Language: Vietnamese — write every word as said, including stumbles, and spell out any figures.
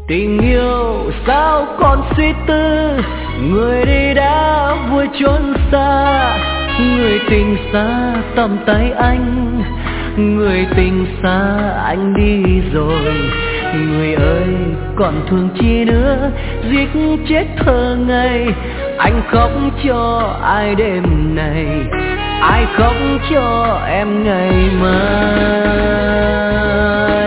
Tình yêu sao còn suy tư, người đi đã vui trốn xa. Người tình xa tầm tay anh, người tình xa anh đi rồi. Người ơi còn thương chi nữa, giết chết thơ ngây. Anh khóc cho ai đêm này, ai khóc cho em ngày mai.